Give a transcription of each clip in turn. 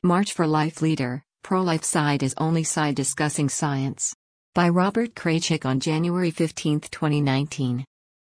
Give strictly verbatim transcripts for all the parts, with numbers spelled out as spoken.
March for Life leader, pro-life side is only side discussing science. By Robert Kraychik on January fifteenth, twenty nineteen.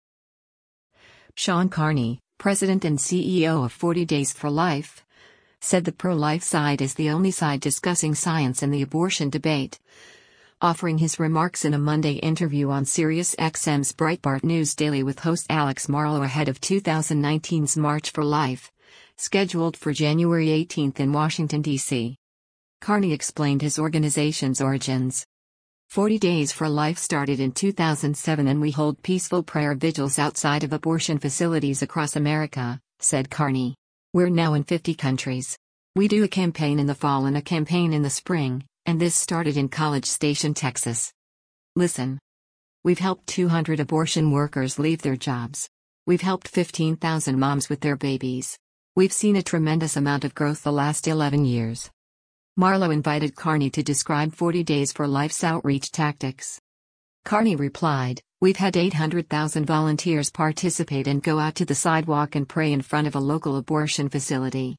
Sean Carney, president and C E O of forty Days for Life, said the pro-life side is the only side discussing science in the abortion debate. Offering his remarks in a Monday interview on SiriusXM's Breitbart News Daily with host Alex Marlow ahead of two thousand nineteen's March for Life, scheduled for January eighteenth in Washington, D C Carney explained his organization's origins. forty Days for Life started in two thousand seven and we hold peaceful prayer vigils outside of abortion facilities across America, said Carney. We're now in fifty countries. We do a campaign in the fall and a campaign in the spring, and this started in College Station, Texas. Listen. We've helped two hundred abortion workers leave their jobs. We've helped fifteen thousand moms with their babies. We've seen a tremendous amount of growth the last eleven years. Marlow invited Carney to describe forty Days for Life's outreach tactics. Carney replied, "We've had eight hundred thousand volunteers participate and go out to the sidewalk and pray in front of a local abortion facility.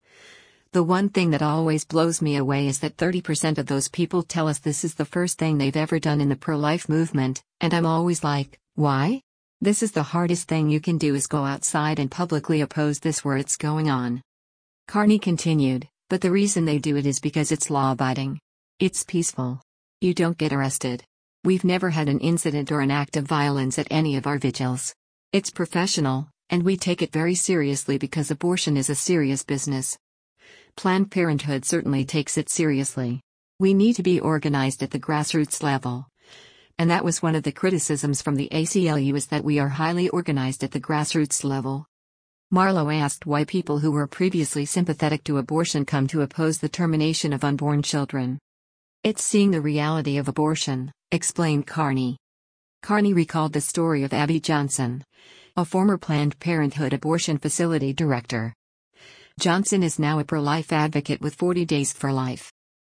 The one thing that always blows me away is that thirty percent of those people tell us this is the first thing they've ever done in the pro-life movement, and I'm always like, why? This is the hardest thing you can do, is go outside and publicly oppose this where it's going on." Carney continued, "But the reason they do it is because it's law-abiding. It's peaceful. You don't get arrested. We've never had an incident or an act of violence at any of our vigils. It's professional, and we take it very seriously because abortion is a serious business. Planned Parenthood certainly takes it seriously. We need to be organized at the grassroots level. And that was one of the criticisms from the A C L U, is that we are highly organized at the grassroots level." Marlow asked why people who were previously sympathetic to abortion come to oppose the termination of unborn children. "It's seeing the reality of abortion," explained Carney. Carney recalled the story of Abby Johnson, a former Planned Parenthood abortion facility director. Johnson is now a pro-life advocate with forty Days for Life.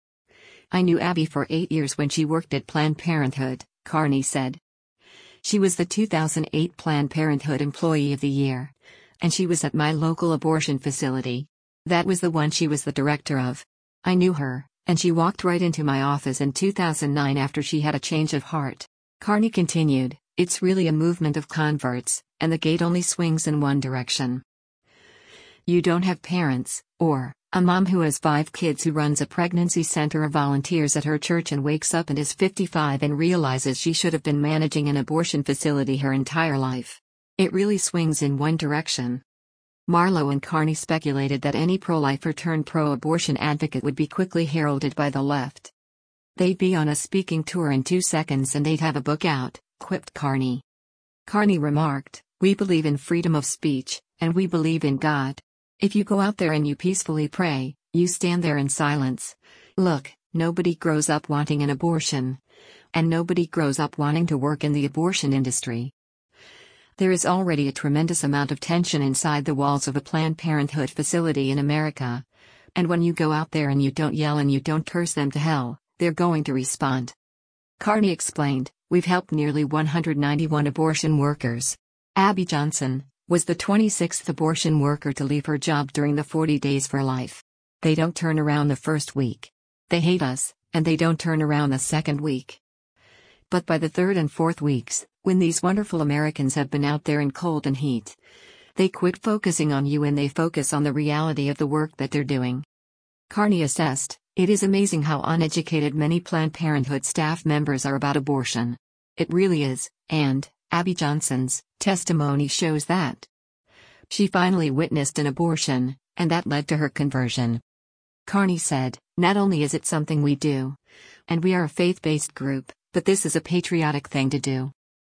"I knew Abby for eight years when she worked at Planned Parenthood," Carney said. "She was the two thousand eight Planned Parenthood Employee of the Year. And she was at my local abortion facility. That was the one she was the director of. I knew her, and she walked right into my office in two thousand nine after she had a change of heart." Carney continued, "It's really a movement of converts, and the gate only swings in one direction. You don't have parents, or a mom who has five kids who runs a pregnancy center or volunteers at her church and wakes up and is fifty-five and realizes she should have been managing an abortion facility her entire life. It really swings in one direction." Marlow and Carney speculated that any pro-lifer turned pro-abortion advocate would be quickly heralded by the left. "They'd be on a speaking tour in two seconds and they'd have a book out," quipped Carney. Carney remarked, "We believe in freedom of speech, and we believe in God. If you go out there and you peacefully pray, you stand there in silence. Look, nobody grows up wanting an abortion. And nobody grows up wanting to work in the abortion industry. There is already a tremendous amount of tension inside the walls of a Planned Parenthood facility in America. And when you go out there and you don't yell and you don't curse them to hell, they're going to respond." Carney explained, "We've helped nearly one hundred ninety-one abortion workers. Abby Johnson was the twenty-sixth abortion worker to leave her job during the forty Days for Life. They don't turn around the first week. They hate us, and they don't turn around the second week. But by the third and fourth weeks, when these wonderful Americans have been out there in cold and heat, they quit focusing on you and they focus on the reality of the work that they're doing." Carney assessed, "It is amazing how uneducated many Planned Parenthood staff members are about abortion. It really is, and Abby Johnson's testimony shows that. She finally witnessed an abortion, and that led to her conversion." Carney said, "Not only is it something we do, and we are a faith-based group, but this is a patriotic thing to do.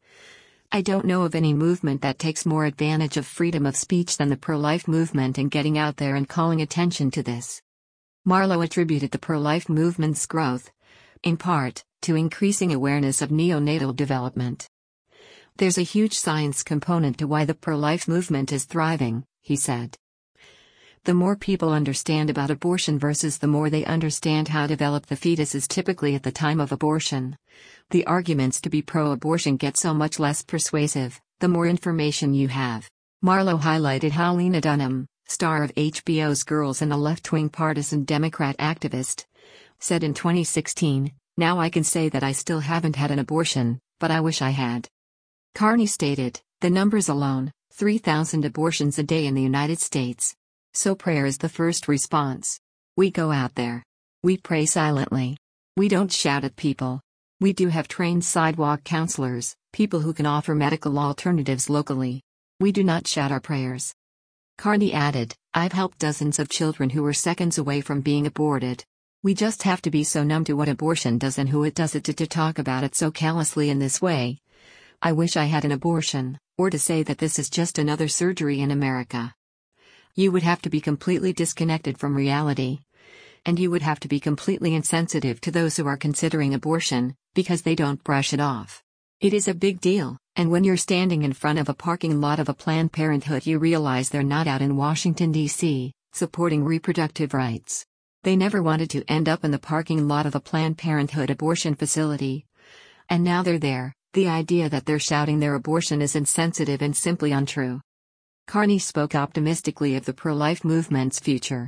I don't know of any movement that takes more advantage of freedom of speech than the pro-life movement in getting out there and calling attention to this." Marlow attributed the pro-life movement's growth, in part, to increasing awareness of neonatal development. "There's a huge science component to why the pro-life movement is thriving," he said. "The more people understand about abortion versus the more they understand how developed the fetus is typically at the time of abortion, the arguments to be pro-abortion get so much less persuasive, the more information you have." Marlow highlighted how Lena Dunham, star of H B O's Girls and a left-wing partisan Democrat activist, said in twenty sixteen, "Now I can say that I still haven't had an abortion, but I wish I had." Carney stated, "The numbers alone, three thousand abortions a day in the United States. So prayer is the first response. We go out there. We pray silently. We don't shout at people. We do have trained sidewalk counselors, people who can offer medical alternatives locally. We do not shout our prayers." Carney added, "I've helped dozens of children who were seconds away from being aborted. We just have to be so numb to what abortion does and who it does it to, to talk about it so callously in this way. I wish I had an abortion, or to say that this is just another surgery in America. You would have to be completely disconnected from reality. And you would have to be completely insensitive to those who are considering abortion, because they don't brush it off. It is a big deal, and when you're standing in front of a parking lot of a Planned Parenthood you realize they're not out in Washington, D C, supporting reproductive rights. They never wanted to end up in the parking lot of a Planned Parenthood abortion facility. And now they're there. The idea that they're shouting their abortion is insensitive and simply untrue." Carney spoke optimistically of the pro-life movement's future.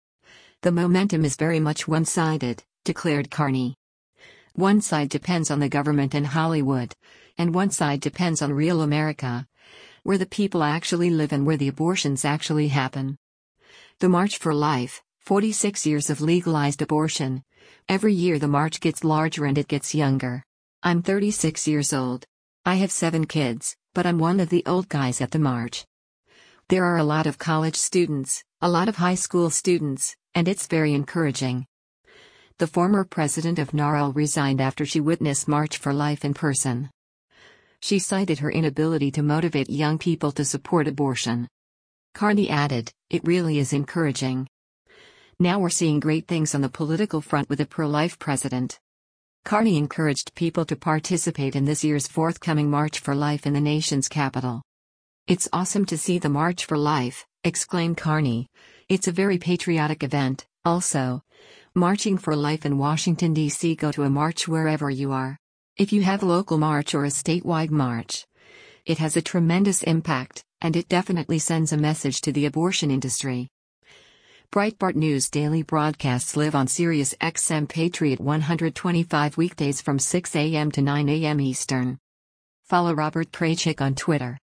"The momentum is very much one-sided," declared Carney. "One side depends on the government and Hollywood, and one side depends on real America, where the people actually live and where the abortions actually happen. The March for Life, forty-six years of legalized abortion. Every year the march gets larger and it gets younger. I'm thirty-six years old. I have seven kids, but I'm one of the old guys at the march. There are a lot of college students, a lot of high school students, and it's very encouraging." The former president of N A R L resigned after she witnessed March for Life in person. She cited her inability to motivate young people to support abortion. Carney added, "It really is encouraging. Now we're seeing great things on the political front with a pro-life president." Carney encouraged people to participate in this year's forthcoming March for Life in the nation's capital. "It's awesome to see the March for Life," exclaimed Carney. "It's a very patriotic event, also. Marching for Life in Washington, D C Go to a march wherever you are. If you have a local march or a statewide march, it has a tremendous impact, and it definitely sends a message to the abortion industry." Breitbart News daily broadcasts live on Sirius X M Patriot one twenty-five weekdays from six a m to nine a m Eastern. Follow Robert Kraychik on Twitter.